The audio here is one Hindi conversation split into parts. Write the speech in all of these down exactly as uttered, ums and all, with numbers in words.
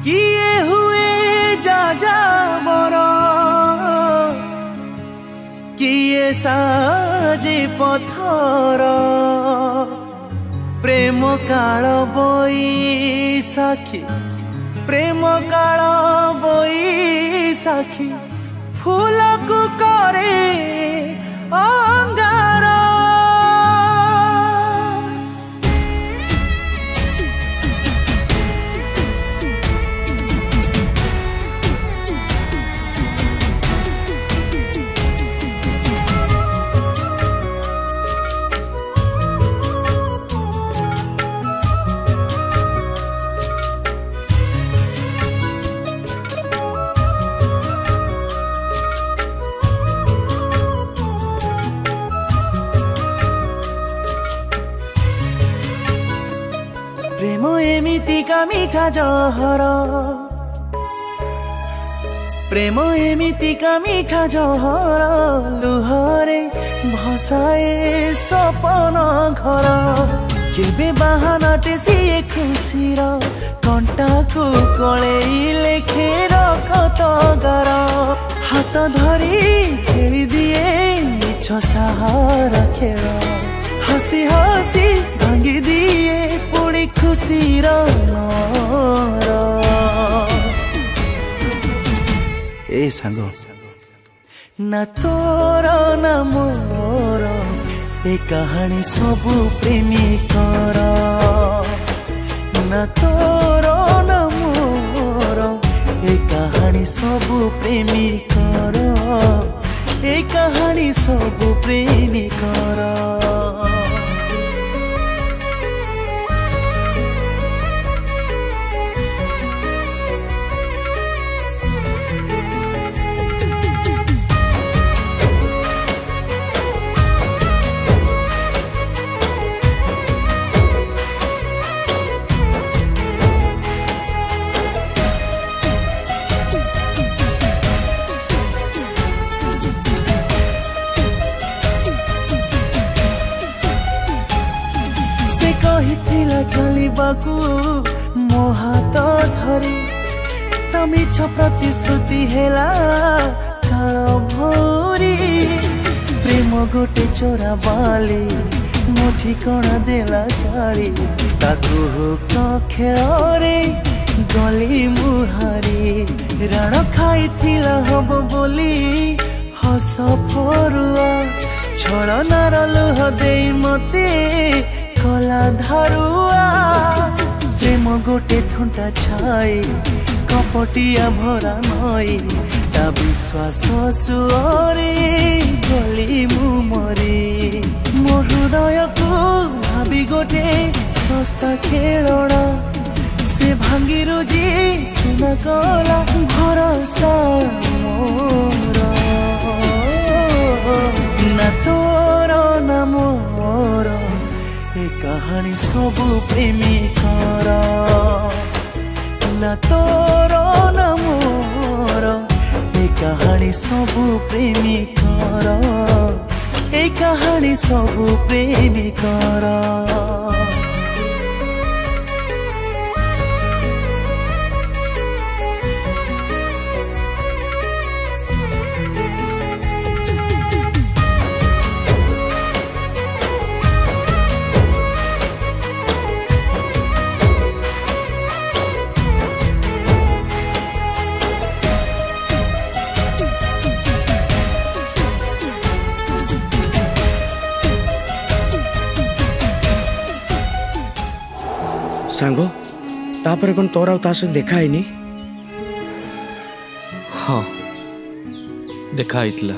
किए हुए जा जा मोरा किए साजे पथर प्रेम काल बैसाखी प्रेम काल बैसाखी फूल को करे अंगार प्रेम एमितिका मीठा जहर प्रेम एमितिका मीठा जहर लुहरे भसाए सपन घर केबे बाहानाटे सिए खुशीर कंटा को कलेइले खेर कत गार हाथ धरी खेली दिए मिछ सहारा खेल हसी हसी भांगी दिए पुणी खुशीर ए सांग ना तोर ना मोर ए कहानी सबु प्रेमिकर ना तोर ना मोर ए कहानी सबु प्रेमिकर ए कहानी सबु प्रेमिकर चलिबाकू मो हाथ धरी तमिछ प्रतिश्रुति हेला काल भौरी प्रेम गोटे चोरा बाली मो ठिकଣା देला चाली ताकू हुक खेल रे गली मुहारी राण खाइथिला हब बोली हस फरुआ छलनार लुह देई मते कला धारुआ प्रेम गोटे थुंटा छाई कपटिया भरा नई ता विश्वास सुअरे गली मु मरी मो हृदय को भाभी गोटे सस्ता खेलना से भांगी रुजी न कला भरोसा मोर ना तोर ना मोर ए कहानी सबु प्रेमिकर ना तोर ना मोर ए कहानी सबु प्रेमिकर ए कहानी सबु प्रेमिकर सांगो तापर कौन तोरा तास देखा है नी हाँ देखा आइतला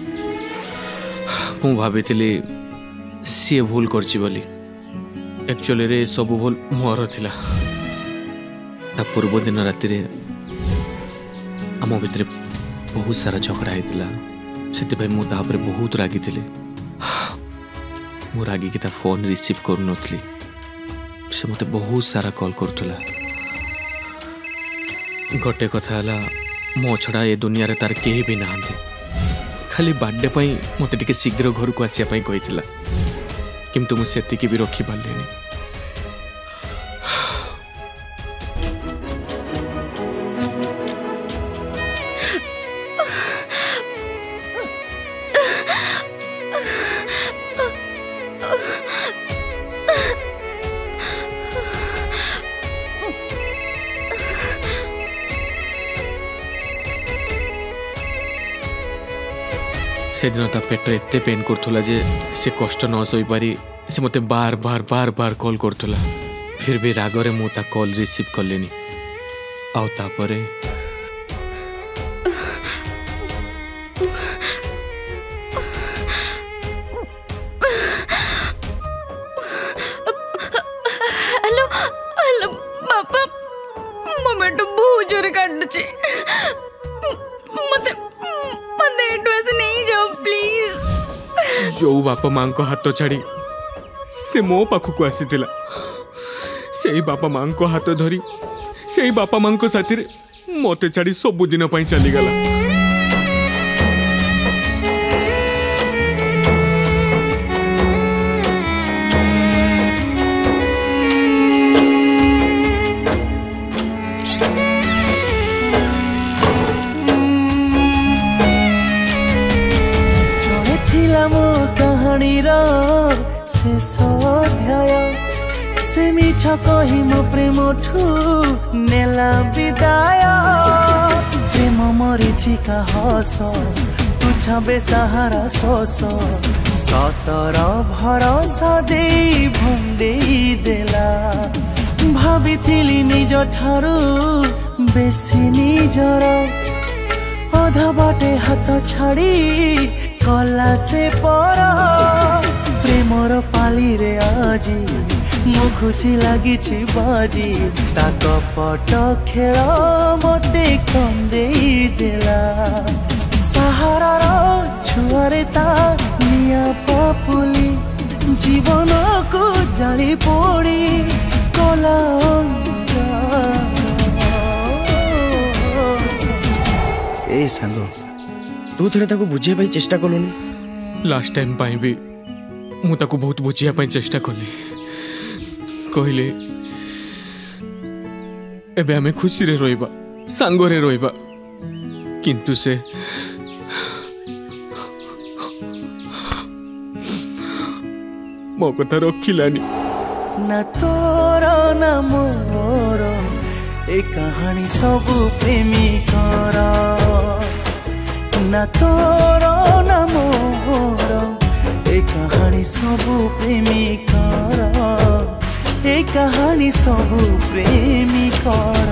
मु भाभी सी भूल करची बोली एक्चुअली रे सब भूल मोर थिला ता पूर्व दिन राति रे आम भितर बहुत सारा झगड़ा होता से मु तापर बहुत रागी थिली मु रागी की ता फोन रिसीव कर नथली से मते बहुत सारा कॉल करतला गोटे कथा हला मो छड़ा ए दुनिया रे तार केही भी नाहंते खाली बर्थडे पई मते टिके शीघ्र घर को आसिया पई कहितला किंतु मु सेति की भी रखी पालेनी से दिन ता पेट एते पेन करथुला जे से कष्ट न सही पारी से मते बार बार बार बार कॉल करथुला। फिर भी रागरे मु ता कॉल रिसीव करलेनी। आउ तापरे हेलो हेलो बापा मो बेटो बहुत जोर काटुचे मते मते एड्रेस नहीं जाओ प्लीज। जो बापा मां को हाथ छाड़ी से मो पाखु आसीथिला से बापा मां को हाथ धरी से बापा मां को साथी रे मते छाड़ी सब दिन पई चली गला। कहानीर शेष अध्याय से मिछ कही मो प्रेम ठू नेला विदाय। प्रेम मरीचिका हस तुझ बेसहारा शोष सतर भरोसा दे भंडेई देला। भाविथिली निज ठारू बेसी निजर अधा बाटे हाथ छाड़ी कला से पर प्रेमर पाली रे आजी मो खुशी लगी बाजी ता कपट खेल मते कंदे देला। सहारार छुआरे ता निया पापुली जीवन को जाली पोड़ी कला। ए सांगो तू थोड़े ताको बुझे भाई चेष्टा कलुनी। लास्ट टाइम पाई भी मु ताको बहुत बुझिया पाई चेष्टा कली। कहले एबे हमें खुशी रे रोइबा सांगो रे रोइबा किंतु से मो कथा रखिलानी। ना तोर ना मोर ए कहानी सबु प्रेमिकर ना तोर ना मोर ए कहानी सबु प्रेमिकर ए कहानी सबु प्रेमिकर।